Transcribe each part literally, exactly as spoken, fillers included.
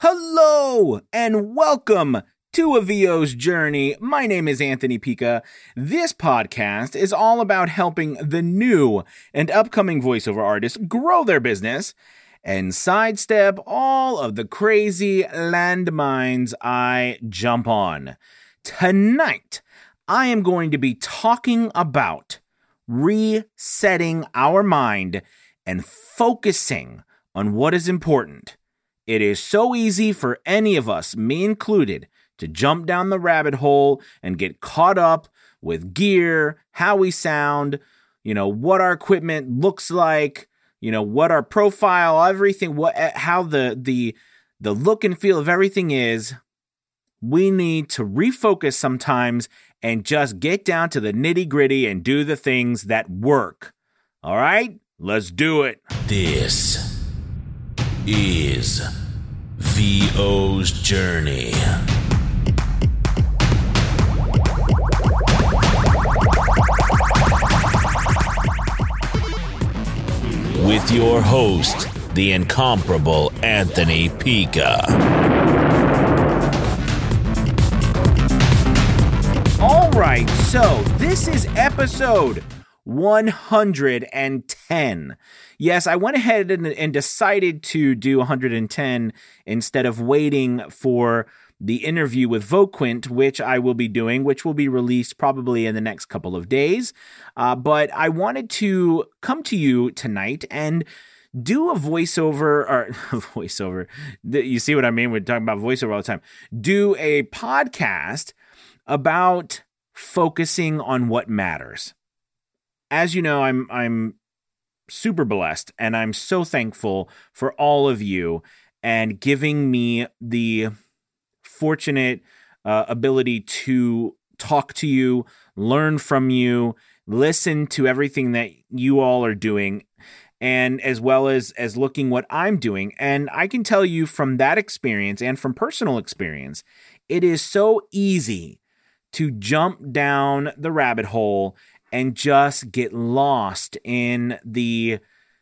Hello and welcome to A V O's Journey. My name is Anthony Pica. This podcast is all about helping the new and upcoming voiceover artists grow their business and sidestep all of the crazy landmines I jump on. Tonight, I am going to be talking about resetting our mind and focusing on what is important. It is so easy for any of us, me included, to jump down the rabbit hole and get caught up with gear, how we sound, you know, what our equipment looks like, you know, what our profile, everything, what, how the the the look and feel of everything is. We need to refocus sometimes and just get down to the nitty-gritty and do the things that work. All right? Let's do it. This is V O's Journey. With your host, the incomparable Anthony Pica. All right, so this is episode one hundred ten. Yes, I went ahead and, and decided to do one hundred ten instead of waiting for the interview with Voquint, which I will be doing, which will be released probably in the next couple of days. Uh, but I wanted to come to you tonight and do a voiceover, or voiceover, you see what I mean? We're talking about voiceover all the time. Do a podcast about focusing on what matters. As you know, I'm I'm super blessed, and I'm so thankful for all of you and giving me the fortunate uh, ability to talk to you, learn from you, listen to everything that you all are doing, and as well as as looking what I'm doing. And I can tell you from that experience and from personal experience, it is so easy to jump down the rabbit hole and just get lost in the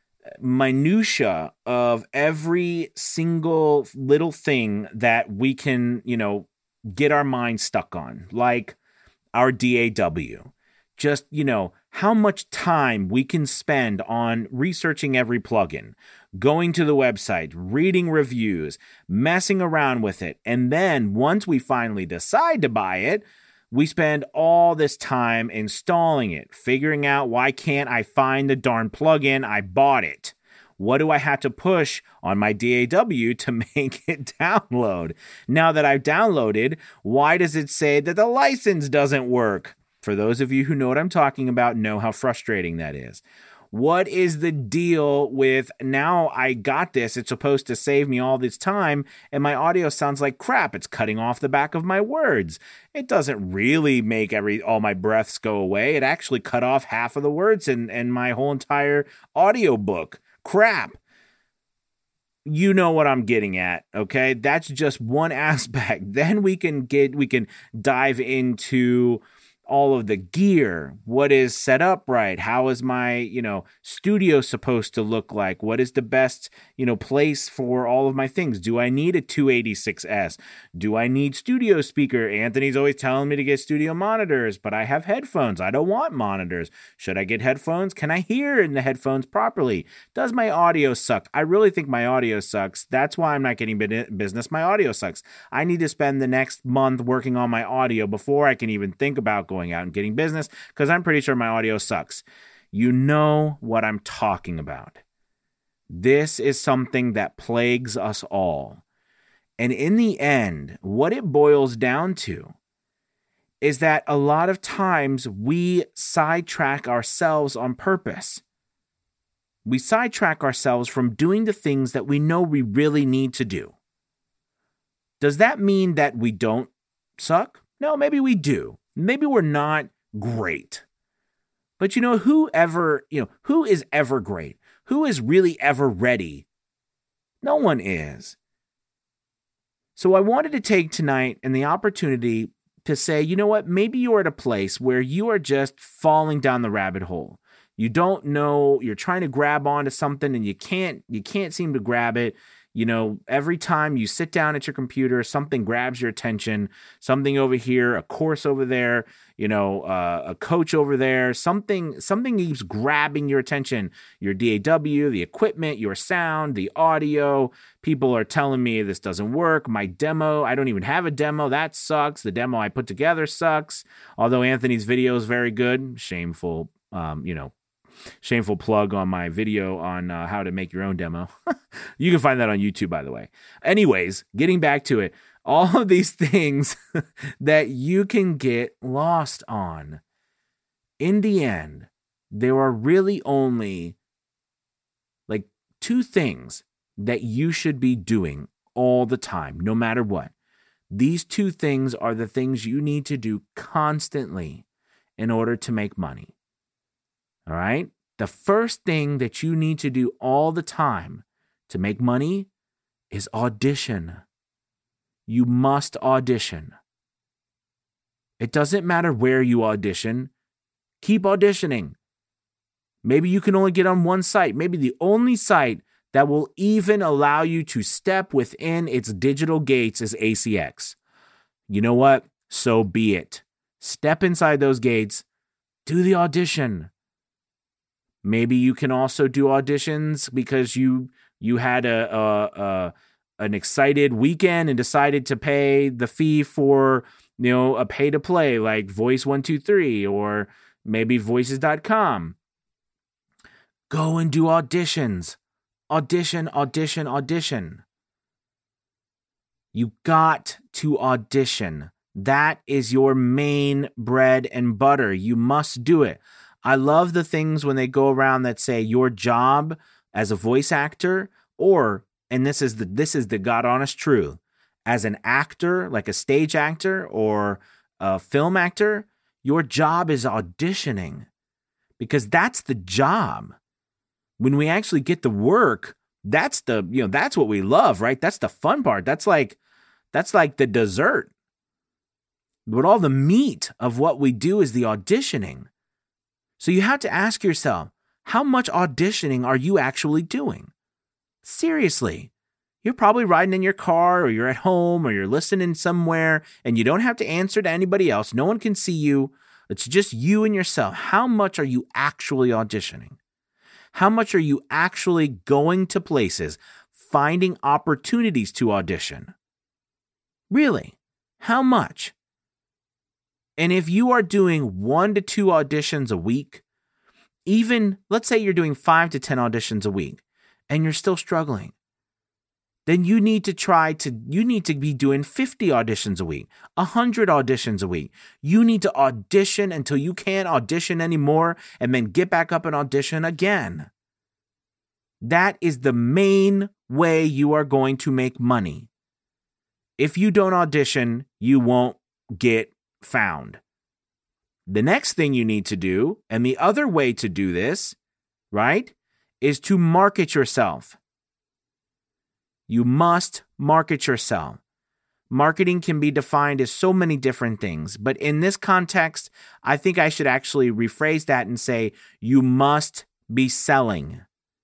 minutia of every single little thing that we can, you know, get our mind stuck on, like our D A W. Just, you know, how much time we can spend on researching every plugin, going to the website, reading reviews, messing around with it. And then once we finally decide to buy it, we spend all this time installing it, figuring out why can't I find the darn plugin, I bought it. What do I have to push on my D A W to make it download? Now that I've downloaded, why does it say that the license doesn't work? For those of you who know what I'm talking about, know how frustrating that is. What is the deal with now I got this, it's supposed to save me all this time, and my audio sounds like crap. It's cutting off the back of my words. It doesn't really make every all my breaths go away. It actually cut off half of the words in, in my whole entire audio book. Crap. You know what I'm getting at, okay? That's just one aspect. Then we can get we can dive into all of the gear, what is set up right, how is my, you know, studio supposed to look like, what is the best, you know, place for all of my things. Do I need a two eighty-six S? Do I need studio speaker? Anthony's always telling me to get studio monitors, but I have headphones. I don't want monitors. Should I get headphones? Can I hear in the headphones properly? Does my audio suck? I really think my audio sucks. That's why I'm not getting business. My audio sucks. I need to spend the next month working on my audio before I can even think about going out and getting business, because I'm pretty sure my audio sucks. You know what I'm talking about. This is something that plagues us all. And in the end, what it boils down to is that a lot of times we sidetrack ourselves on purpose. We sidetrack ourselves from doing the things that we know we really need to do. Does that mean that we don't suck? No, maybe we do. Maybe we're not great. But you know, who ever, you know, who is ever great? Who is really ever ready? No one is. So I wanted to take tonight and the opportunity to say, you know what, maybe you're at a place where you are just falling down the rabbit hole. You don't know, you're trying to grab onto something and you can't, you can't seem to grab it. You know, every time you sit down at your computer, something grabs your attention, something over here, a course over there, you know, uh, a coach over there, something, something keeps grabbing your attention, your D A W, the equipment, your sound, the audio. People are telling me this doesn't work. My demo, I don't even have a demo. That sucks. The demo I put together sucks. Although Anthony's video is very good. Shameful, um, you know, Shameful plug on my video on uh, how to make your own demo. You can find that on YouTube, by the way. Anyways, getting back to it, all of these things that you can get lost on. In the end, there are really only like two things that you should be doing all the time, no matter what. These two things are the things you need to do constantly in order to make money. All right? The first thing that you need to do all the time to make money is audition. You must audition. It doesn't matter where you audition. Keep auditioning. Maybe you can only get on one site. Maybe the only site that will even allow you to step within its digital gates is A C X. You know what? So be it. Step inside those gates. Do the audition. Maybe you can also do auditions because you you had a, a, a an excited weekend and decided to pay the fee for, you know, a pay to play like Voice one two three or maybe voices dot com. Go and do auditions. Audition, audition, audition. You got to audition. That is your main bread and butter. You must do it. I love the things when they go around that say your job as a voice actor, or, and this is the this is the God honest truth, as an actor, like a stage actor or a film actor, your job is auditioning, because that's the job. When we actually get the work, that's the, you know, that's what we love, right? That's the fun part. That's like, that's like the dessert. But all the meat of what we do is the auditioning. So you have to ask yourself, how much auditioning are you actually doing? Seriously, you're probably riding in your car or you're at home or you're listening somewhere and you don't have to answer to anybody else. No one can see you. It's just you and yourself. How much are you actually auditioning? How much are you actually going to places, finding opportunities to audition? Really? How much? And if you are doing one to two auditions a week, even let's say you're doing five to ten auditions a week and you're still struggling, then you need to try to, you need to be doing fifty auditions a week, one hundred auditions a week. You need to audition until you can't audition anymore and then get back up and audition again. That is the main way you are going to make money. If you don't audition, you won't get found. The next thing you need to do, and the other way to do this, right, is to market yourself. You must market yourself. Marketing can be defined as so many different things, but in this context, I think I should actually rephrase that and say you must be selling.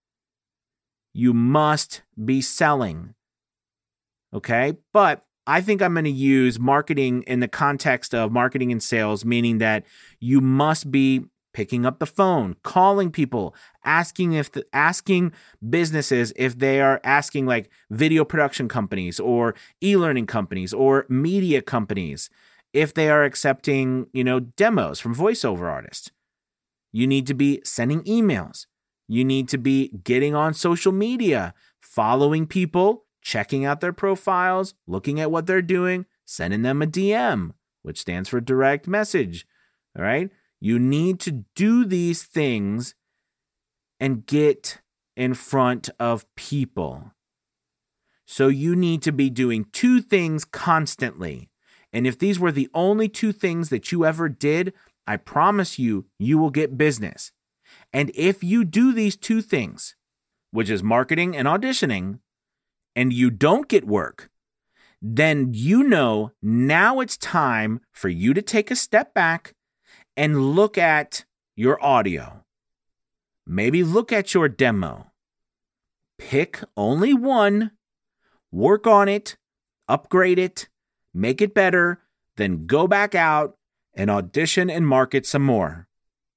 You must be selling. Okay? But I think I'm going to use marketing in the context of marketing and sales, meaning that you must be picking up the phone, calling people, asking if the, asking businesses if they are asking like video production companies or e-learning companies or media companies if they are accepting, you know, demos from voiceover artists. You need to be sending emails. You need to be getting on social media, following people, checking out their profiles, looking at what they're doing, sending them a D M, which stands for direct message. All right? You need to do these things and get in front of people. So you need to be doing two things constantly. And if these were the only two things that you ever did, I promise you, you will get business. And if you do these two things, which is marketing and auditioning, and you don't get work, then you know now it's time for you to take a step back and look at your audio. Maybe look at your demo. Pick only one work on it, upgrade it, make it better, then go back out and audition and market some more.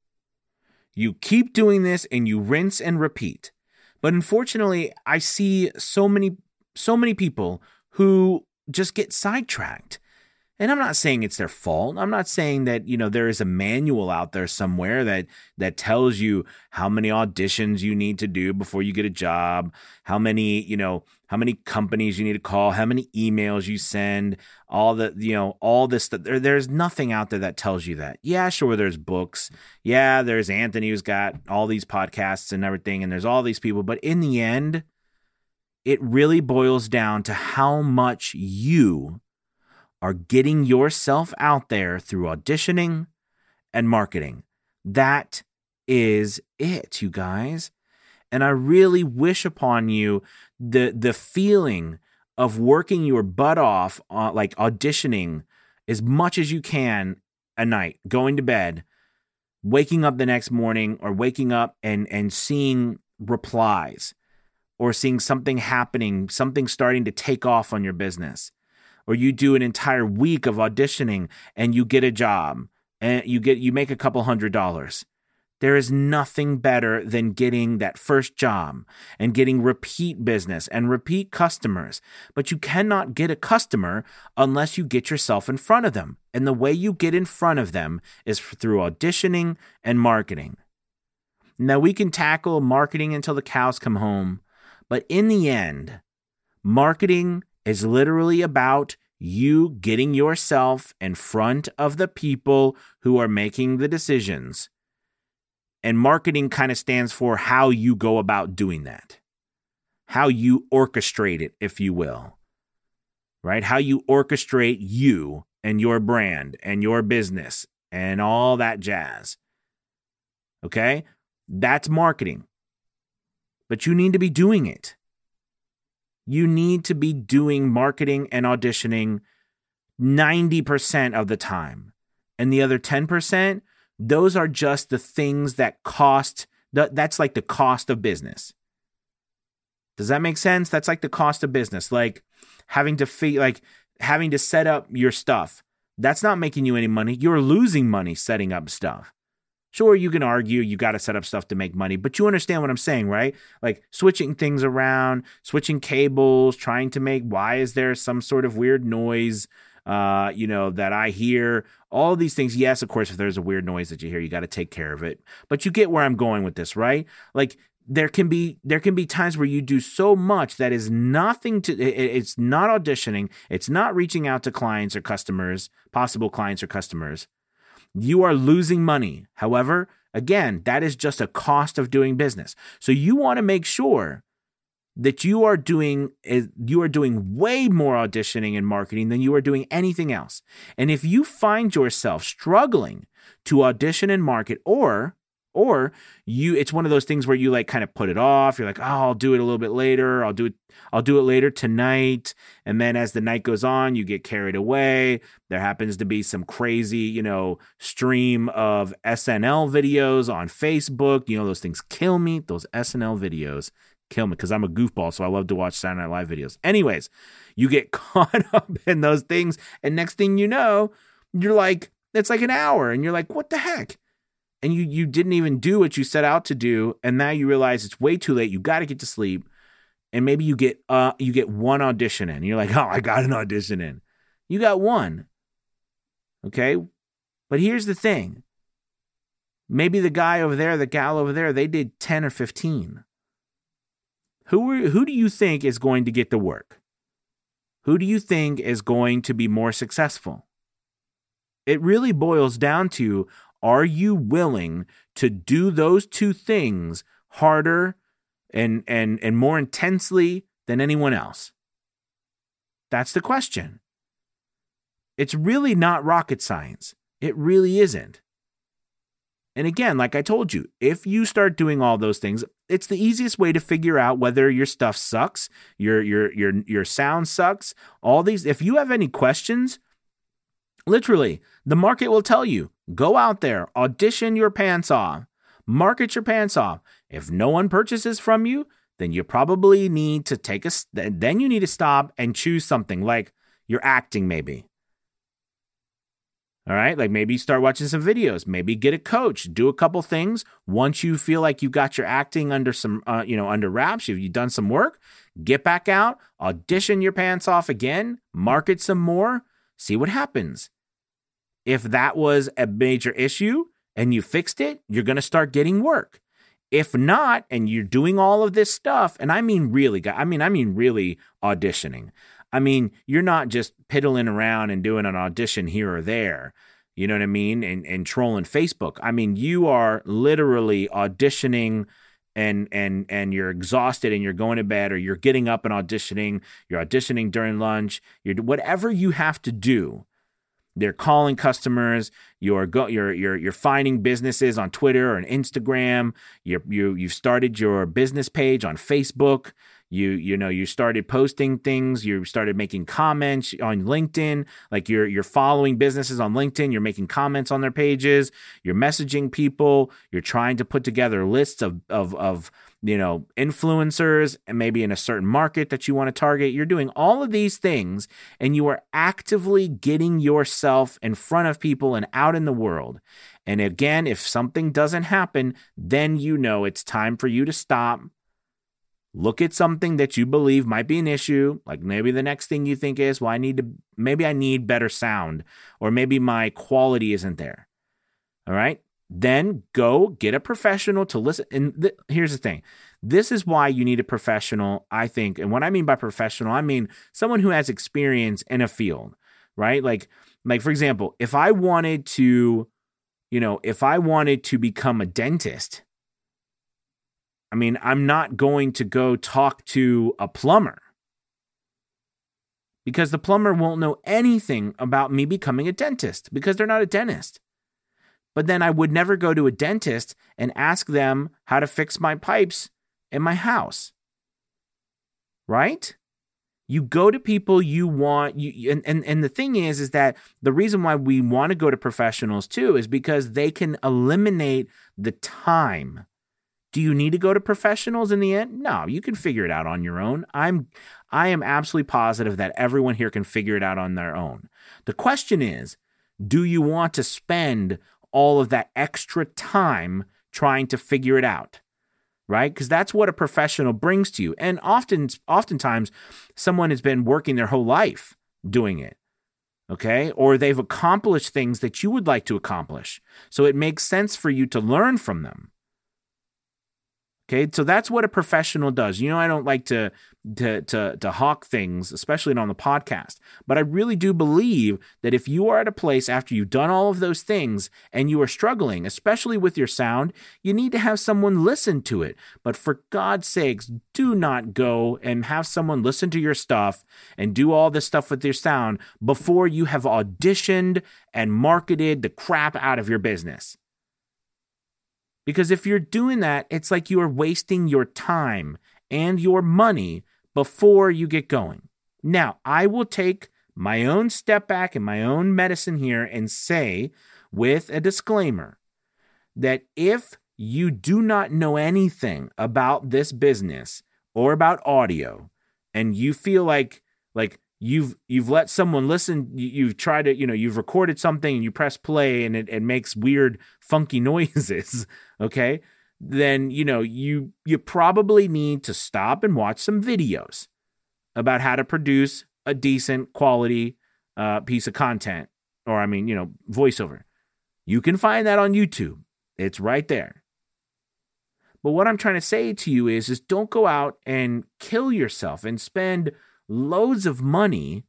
You keep doing this and you rinse and repeat. But unfortunately, I see so many, so many people who just get sidetracked. And I'm not saying it's their fault. I'm not saying that, you know, there is a manual out there somewhere that that tells you how many auditions you need to do before you get a job, how many, you know, how many companies you need to call, how many emails you send, all the, you know, all this stuff. There, there's nothing out there that tells you that. Yeah, sure, there's books. Yeah, there's Anthony who's got all these podcasts and everything, and there's all these people. But in the end, it really boils down to how much you are getting yourself out there through auditioning and marketing. That is it, you guys. And I really wish upon you the the feeling of working your butt off, uh, like auditioning as much as you can a night, going to bed, waking up the next morning, or waking up and and seeing replies, or seeing something happening, something starting to take off on your business. Or you do an entire week of auditioning and you get a job and you get you make a couple hundred dollars. There is nothing better than getting that first job and getting repeat business and repeat customers. But you cannot get a customer unless you get yourself in front of them. And the way you get in front of them is through auditioning and marketing. Now, we can tackle marketing until the cows come home, but in the end, marketing is literally about you getting yourself in front of the people who are making the decisions. And marketing kind of stands for how you go about doing that, how you orchestrate it, if you will, right? How you orchestrate you and your brand and your business and all that jazz. Okay? That's marketing. But you need to be doing it. You need to be doing marketing and auditioning ninety percent of the time. And the other ten percent, those are just the things that cost, that's like the cost of business. Does that make sense? That's like the cost of business. Like having to fee, like having to set up your stuff. That's not making you any money. You're losing money setting up stuff. Sure, you can argue you got to set up stuff to make money, but you understand what I'm saying, right? Like switching things around, switching cables, trying to make, why is there some sort of weird noise, uh, you know, that I hear? All of these things. Yes, of course, if there's a weird noise that you hear, you got to take care of it. But you get where I'm going with this, right? Like there can be there can be times where you do so much that is nothing to, it, it's not auditioning, it's not reaching out to clients or customers, possible clients or customers. You are losing money. However, again, that is just a cost of doing business. So you want to make sure that you are doing you are doing way more auditioning and marketing than you are doing anything else. And if you find yourself struggling to audition and market, or or you it's one of those things where you like kind of put it off, you're like, oh, I'll do it a little bit later, I'll do it I'll do it later tonight. And then as the night goes on, you get carried away. There happens to be some crazy, you know, stream of S N L videos on Facebook. You know, those things kill me. Those S N L videos kill me because I'm a goofball, so I love to watch Saturday Night Live videos. Anyways, you get caught up in those things, and next thing you know, you're like, it's like an hour, and you're like, what the heck? And you you didn't even do what you set out to do, and now you realize it's way too late. You got to get to sleep. And maybe you get uh you get one audition in. And you're like, oh, I got an audition in. You got one. Okay? But here's the thing. Maybe the guy over there, the gal over there, they did ten or fifteen. Who are, who do you think is going to get the work? Who do you think is going to be more successful? It really boils down to, are you willing to do those two things harder and and and more intensely than anyone else? That's the question. It's really not rocket science. It really isn't. And again, like I told you, if you start doing all those things, it's the easiest way to figure out whether your stuff sucks, your your your your sound sucks, all these. If you have any questions, literally, the market will tell you, go out there, audition your pants off, market your pants off. If no one purchases from you, then you probably need to take a, then you need to stop and choose something like your acting maybe. All right, like maybe start watching some videos, maybe get a coach, do a couple things. Once you feel like you got your acting under some, uh, you know, under wraps, you've, you've done some work, get back out, audition your pants off again, market some more, see what happens. If that was a major issue and you fixed it, you're going to start getting work. If not, and you're doing all of this stuff, and I mean really, I mean, I mean really auditioning. I mean, you're not just piddling around and doing an audition here or there, you know what I mean, and, and trolling Facebook. I mean, you are literally auditioning and and and you're exhausted and you're going to bed, or you're getting up and auditioning, you're auditioning during lunch, you're whatever you have to do. They're calling customers. You're go, you're you're you're finding businesses on Twitter or on Instagram. You you you've started your business page on Facebook. You you know you started posting things. You started making comments on LinkedIn. Like you're you're following businesses on LinkedIn. You're making comments on their pages. You're messaging people. You're trying to put together lists of of of you know influencers, and maybe in a certain market that you want to target. You're doing all of these things, and you are actively getting yourself in front of people and out in the world. And again, if something doesn't happen, then you know it's time for you to stop. Look at something that you believe might be an issue. Like maybe the next thing you think is, well, I need to, maybe I need better sound, or maybe my quality isn't there. All right. Then go get a professional to listen. And th- here's the thing. This is why you need a professional, I think. And what I mean by professional, I mean someone who has experience in a field, right? Like, like for example, if I wanted to, you know, if I wanted to become a dentist, I mean, I'm not going to go talk to a plumber, because the plumber won't know anything about me becoming a dentist, because they're not a dentist. But then I would never go to a dentist and ask them how to fix my pipes in my house. Right? You go to people you want, you and, and, and the thing is, is that the reason why we want to go to professionals too is because they can eliminate the time. Do you need to go to professionals in the end? No, you can figure it out on your own. I'm, I am absolutely positive that everyone here can figure it out on their own. The question is, do you want to spend all of that extra time trying to figure it out? Right? Because that's what a professional brings to you. And often, oftentimes, someone has been working their whole life doing it. Okay? Or they've accomplished things that you would like to accomplish. So it makes sense for you to learn from them. Okay, so that's what a professional does. You know, I don't like to, to to to hawk things, especially on the podcast, but I really do believe that if you are at a place after you've done all of those things and you are struggling, especially with your sound, you need to have someone listen to it. But for God's sakes, do not go and have someone listen to your stuff and do all this stuff with your sound before you have auditioned and marketed the crap out of your business. Because if you're doing that, it's like you are wasting your time and your money before you get going. Now, I will take my own step back and my own medicine here and say, with a disclaimer, that if you do not know anything about this business or about audio, and you feel like like you've you've let someone listen, you, you've tried to, you know, you've recorded something and you press play and it, it makes weird, funky noises, okay, then, you know, you you probably need to stop and watch some videos about how to produce a decent quality uh, piece of content, or I mean, you know, voiceover. You can find that on YouTube. It's right there. But what I'm trying to say to you is, is don't go out and kill yourself and spend loads of money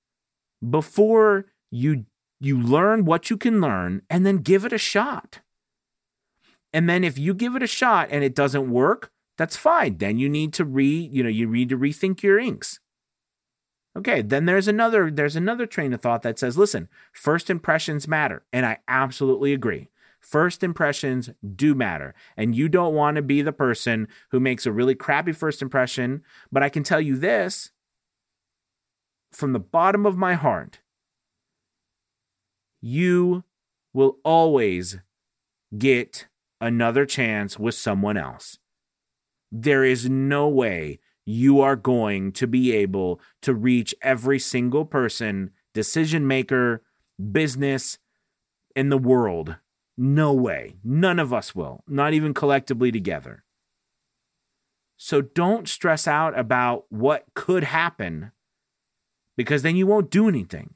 before you you learn what you can learn, and then give it a shot. And then if you give it a shot and it doesn't work, that's fine. Then you need to re, you know, you need to rethink your inks. Okay, then there's another there's another train of thought that says, listen, first impressions matter. And I absolutely agree. First impressions do matter. And you don't want to be the person who makes a really crappy first impression. But I can tell you this, from the bottom of my heart, you will always get another chance with someone else. there is no way you are going to be able to reach every single person, decision maker, business in the world. No way. None of us will, not even collectively together. So don't stress out about what could happen, because then you won't do anything.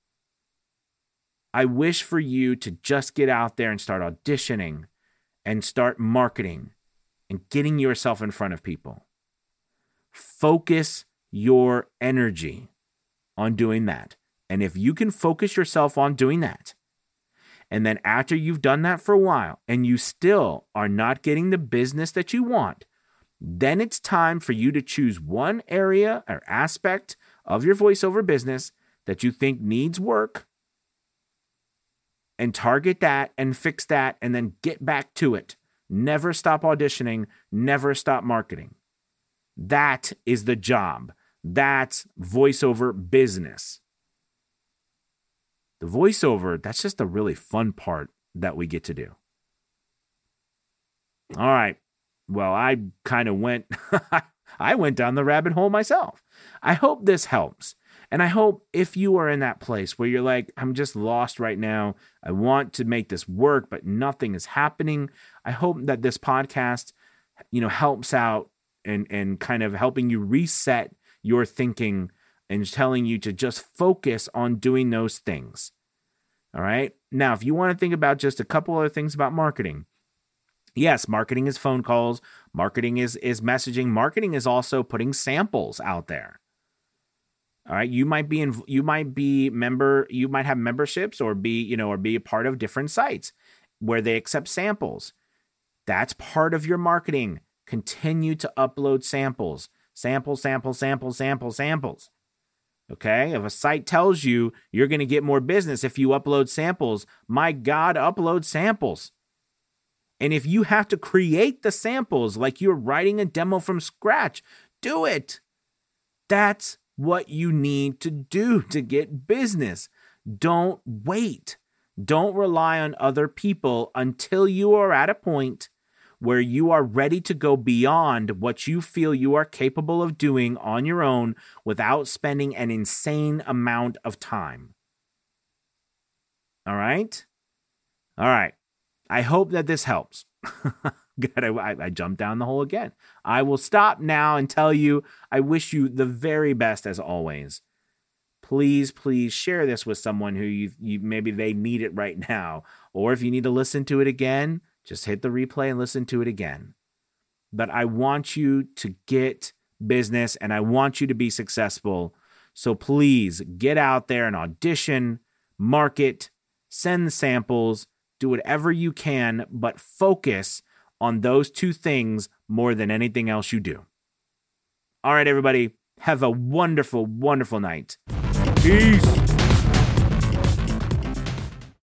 I wish for you to just get out there and start auditioning and start marketing and getting yourself in front of people. Focus your energy on doing that. And if you can focus yourself on doing that, and then after you've done that for a while and you still are not getting the business that you want, then it's time for you to choose one area or aspect of your voiceover business that you think needs work and target that and fix that and then get back to it. Never stop auditioning, never stop marketing. That is the job. That's voiceover business. The voiceover, that's just the really fun part that we get to do. All right. Well, I kind of went, I went down the rabbit hole myself. I hope this helps. And I hope if you are in that place where you're like, I'm just lost right now, I want to make this work, but nothing is happening. I hope that this podcast, you know, helps out and, and kind of helping you reset your thinking and telling you to just focus on doing those things. All right. Now, if you want to think about just a couple other things about marketing, yes, marketing is phone calls. Marketing is, is messaging. Marketing is also putting samples out there. All right. You might be in, you might be member, you might have memberships or be, you know, or be a part of different sites where they accept samples. That's part of your marketing. Continue to upload samples, samples, samples, samples, samples, samples. Okay. If a site tells you you're going to get more business if you upload samples, my God, upload samples. And if you have to create the samples like you're writing a demo from scratch, do it. That's what you need to do to get business. Don't wait. Don't rely on other people until you are at a point where you are ready to go beyond what you feel you are capable of doing on your own without spending an insane amount of time. All right? All right. I hope that this helps. God, I, I jumped down the hole again. I will stop now and tell you I wish you the very best as always. Please, please share this with someone who you, you maybe they need it right now. Or if you need to listen to it again, just hit the replay and listen to it again. But I want you to get business and I want you to be successful. So please get out there and audition, market, send the samples, do whatever you can, but focus on those two things more than anything else you do. All right, everybody, have a wonderful, wonderful night. Peace.